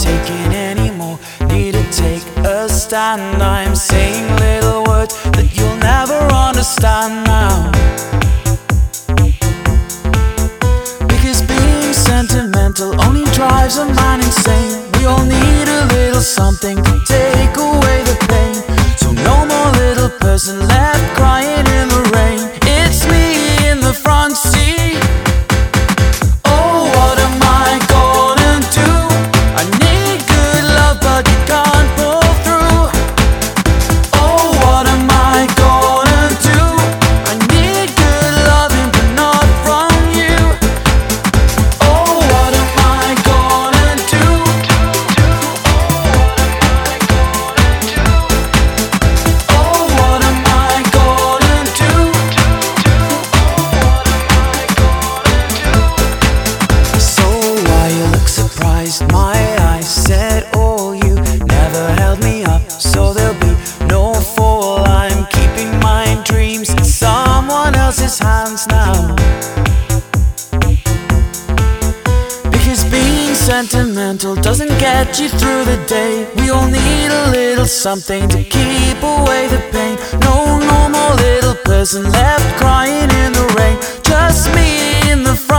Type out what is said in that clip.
taking anymore. Need to take a stand. I'm saying little words that you'll never understand now. Because being sentimental only drives a man insane. We all need a little something to take away the pain. So no more little person left crying in the rain. It's me in the front seat. Oh, what am I gonna do? I need good love, but you can't pull through. Oh, what am I gonna do? I need good loving, but not from you. Oh, what am I gonna do? Oh, what am I gonna do? So why you look surprised? My eyes said, oh, you never held me up, so there'll be no fall. I'm keeping my dreams in someone else's hands now. Because being sentimental doesn't get you through the day. We all need a little something to keep away the pain. No more little person left crying in the rain. Just me in the